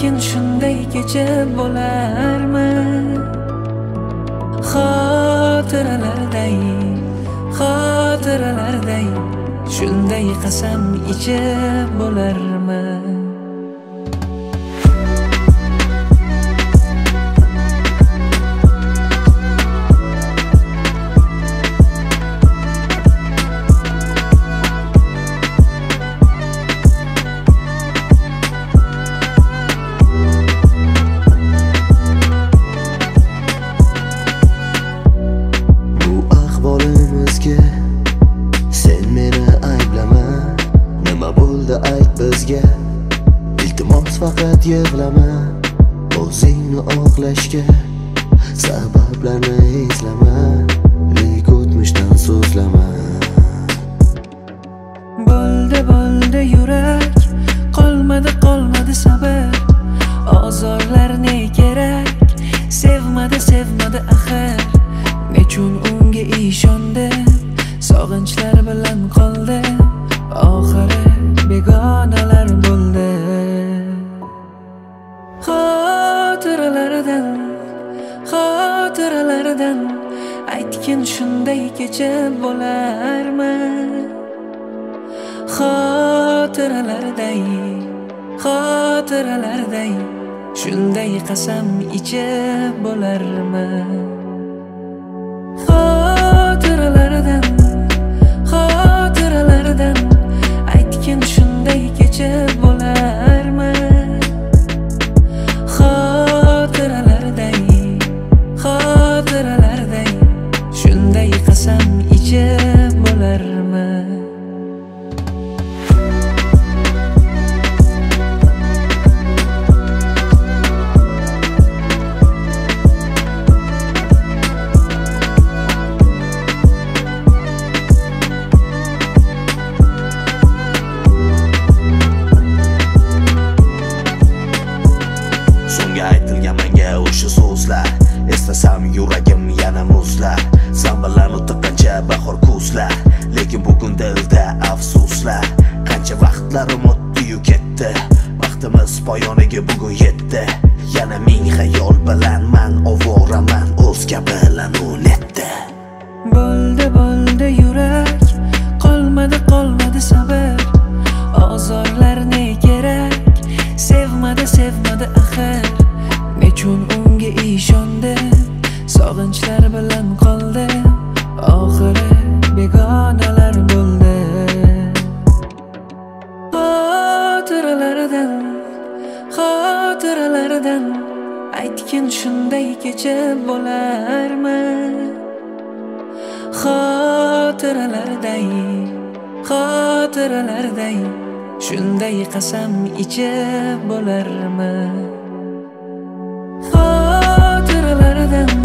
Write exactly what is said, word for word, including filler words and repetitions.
aytgin shunday kecha bo'larmi? Xotiralarday, xotiralarday shunday qasam ichib bo'larmi? Sen meni ayblama, nima bo'ldi ayt bizga. Iltimos faqat yig'lama, o'zingni oqlashga sabablarni izlama, lek o'tmishdan so'zlama. Bo'ldi bo'ldi yurak, qolmadi qolmadi sabr. Ozorlar ne kerak, sevmadi sevmadi axir. Nechun unga ishondim, sog'inchlar bilan qoldi, oxiri begonalar bo'ldi. Xotiralardan, xotiralardan aytgin shunday kecha bo'larmi? Xotiralarday, xotiralarday shunday qasam ichib bo'larmi? Xotiralardan, xotiralardan aytgin shunday kecha bo'larmi? Xotiralarday, xotiralarday shunday qasam ichib bo'larmi? Aytilgan menga o'sha so'zlar, eslasam yuragim yana muzlar. Zambalarni tiqqancha bahor kuzlar, lekin bugun dilda afsuslar. Qancha vaqtlarim o'tdi-yu ketdi, vaqtimiz poyoniga bugun yetdi. Yana ming xayol bilan man ovoraman, o'zga bilan u netdi. Bo'ldi bo'ldi yurak, qolmadi qolmadi sabr. Ozorlar ne kerak, sevmadi sevmadi axir. Nechun unga ishondim, sog'inchlar bilan qoldi, oxiri begonalar bo'ldi. Xotiralardan, xotiralardan aytgin shunday kecha bo'larmi? Xotiralarday, xotiralarday shunday qasam ichib bo'larmi? Xotiralardan